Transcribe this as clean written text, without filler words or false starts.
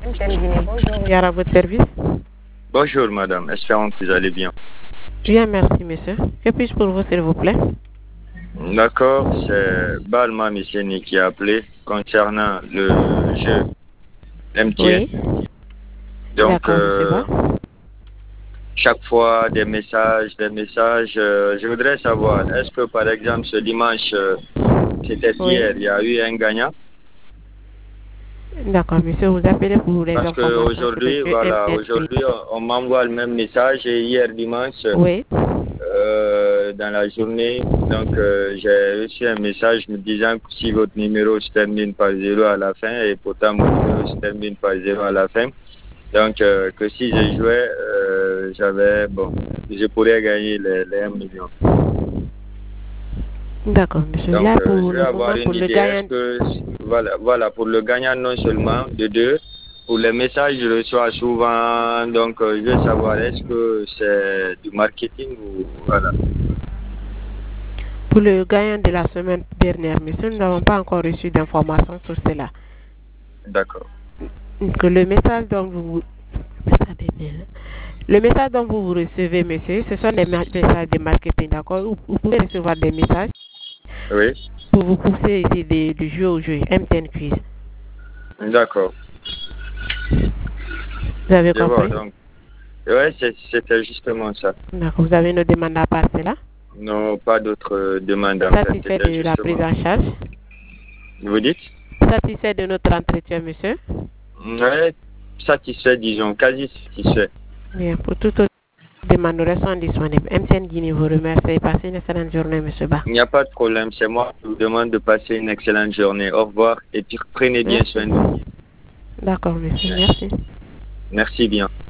MTN Guinée, bonjour, Yara, à votre service. Bonjour madame, espérons que vous allez bien. Bien, merci, monsieur. Que puis-je pour vous, s'il vous plaît? D'accord, c'est Balma Misseni qui a appelé concernant le jeu MTN. Oui, Donc, d'accord, monsieur Ba. chaque fois des messages. Je voudrais savoir, est-ce que par exemple ce dimanche, c'était Oui, hier, il y a eu un gagnant? d'accord, monsieur, vous appelez pour les Parce informations sur le qu'aujourd'hui, jeu voilà, MTN aujourd'hui, Plus. on m'envoie le même message et hier dimanche, Oui, dans la journée. Donc, j'ai reçu un message me disant que si votre numéro se termine par 0 à la fin, et pourtant mon numéro se termine par 0 à la fin. Donc, que si je jouais, je pourrais gagner les 1 million. d'accord, monsieur. Donc, Là, je pour vais le avoir moment, une pour le idée. Est-ce gagnant, que, voilà, pour le gagnant non seulement, de deux, pour les messages, je reçois souvent. Donc, je veux savoir, est-ce que c'est du marketing ou, voilà, pour le gagnant de la semaine dernière, monsieur, nous n'avons pas encore reçu d'informations sur cela. d'accord. Que le message dont vous, attendez bien. Le message dont vous recevez, monsieur, ce sont des messages de marketing, d'accord? Vous pouvez recevoir des messages Oui, pour vous pousser ici de jouer au jeu MTN Quiz. d'accord. Vous avez Je vois, compris? donc. Ouais, c'était justement ça. D'accord. Vous avez une demande à part cela? Non, pas d'autres demandes en fait. Satisfait C'était de la prise justement. en charge? Vous dites? Satisfait de notre entretien, monsieur? Ouais, satisfait, disons, quasi satisfait. Bien. Pour toute autre demande, nous restons disponibles. MTN Guinée vous remercie. Passez une excellente journée, monsieur Ba. Il n'y a pas de problème, c'est moi qui vous demande de passer une excellente journée. Au revoir et puis prenez bien Merci. soin de vous. D'accord, monsieur. Merci. Merci bien.